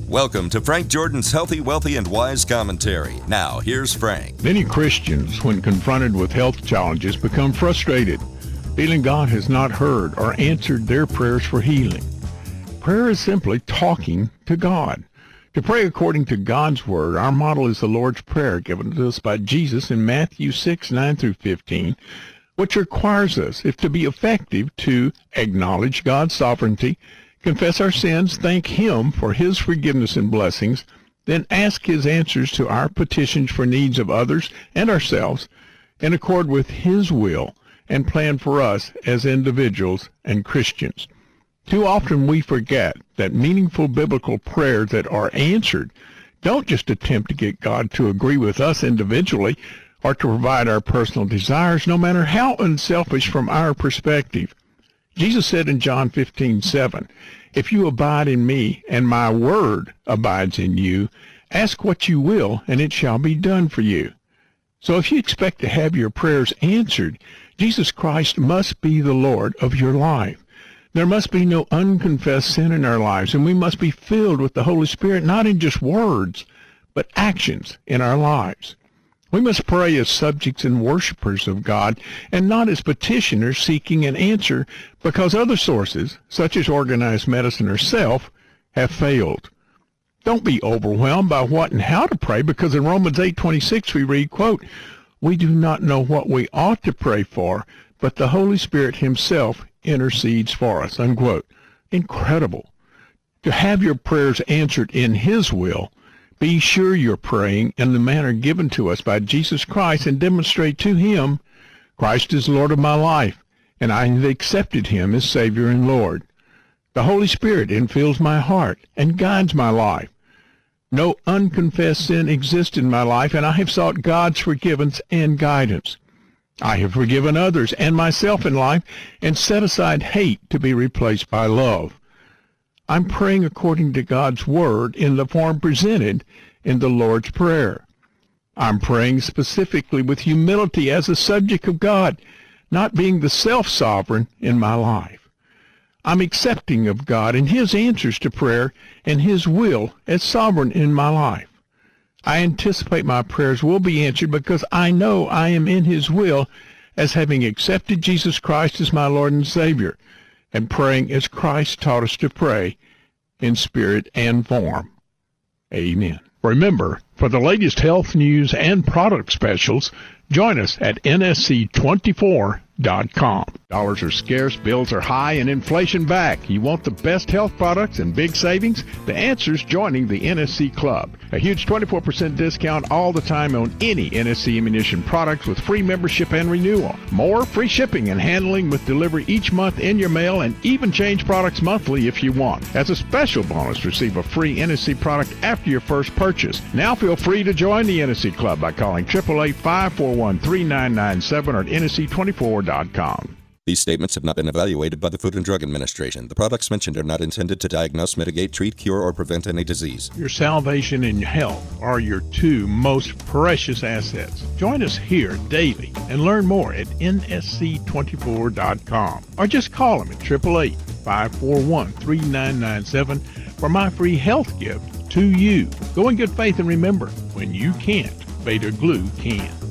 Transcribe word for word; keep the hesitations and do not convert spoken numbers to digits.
Welcome to Frank Jordan's Healthy, Wealthy, and Wise Commentary. Now, here's Frank. Many Christians, when confronted with health challenges, become frustrated, feeling God has not heard or answered their prayers for healing. Prayer is simply talking to God. To pray according to God's Word, our model is the Lord's Prayer given to us by Jesus in Matthew six, nine through fifteen, which requires us, if to be effective, to acknowledge God's sovereignty, confess our sins, thank Him for His forgiveness and blessings, then ask His answers to our petitions for needs of others and ourselves in accord with His will and plan for us as individuals and Christians. Too often we forget that meaningful biblical prayers that are answered don't just attempt to get God to agree with us individually or to provide our personal desires, no matter how unselfish from our perspective. Jesus said in John fifteen, seven, "If you abide in me, and my word abides in you, ask what you will, and it shall be done for you." So if you expect to have your prayers answered, Jesus Christ must be the Lord of your life. There must be no unconfessed sin in our lives, and we must be filled with the Holy Spirit, not in just words, but actions in our lives. We must pray as subjects and worshipers of God, and not as petitioners seeking an answer because other sources, such as organized medicine or self, have failed. Don't be overwhelmed by what and how to pray, because in Romans eight twenty-six we read, quote, "We do not know what we ought to pray for, but the Holy Spirit Himself intercedes for us," unquote. Incredible. To have your prayers answered in His will, be sure you're praying in the manner given to us by Jesus Christ and demonstrate to Him, Christ is Lord of my life, and I have accepted Him as Savior and Lord. The Holy Spirit infills my heart and guides my life. No unconfessed sin exists in my life, and I have sought God's forgiveness and guidance. I have forgiven others and myself in life and set aside hate to be replaced by love. I'm praying according to God's Word in the form presented in the Lord's Prayer. I'm praying specifically with humility as a subject of God, not being the self-sovereign in my life. I'm accepting of God and His answers to prayer and His will as sovereign in my life. I anticipate my prayers will be answered because I know I am in His will as having accepted Jesus Christ as my Lord and Savior, and praying as Christ taught us to pray, in spirit and form. Amen. Remember, for the latest health news and product specials, join us at N S C twenty-four dot com. Dollars are scarce, bills are high, and inflation back. You want the best health products and big savings? The answer's joining the N S C Club. A huge twenty-four percent discount all the time on any N S C ammunition products with free membership and renewal. More, free shipping and handling with delivery each month in your mail, and even change products monthly if you want. As a special bonus, receive a free N S C product after your first purchase. Now feel free to join the N S C Club by calling eight eight eight, five four one, three nine nine seven or at N S C twenty-four dot com. These statements have not been evaluated by the Food and Drug Administration. The products mentioned are not intended to diagnose, mitigate, treat, cure, or prevent any disease. Your salvation and health are your two most precious assets. Join us here daily and learn more at N S C twenty-four dot com. Or just call them at eight eight eight, five four one, three nine nine seven for my free health gift to you. Go in good faith and remember, when you can't, Beta Glue can.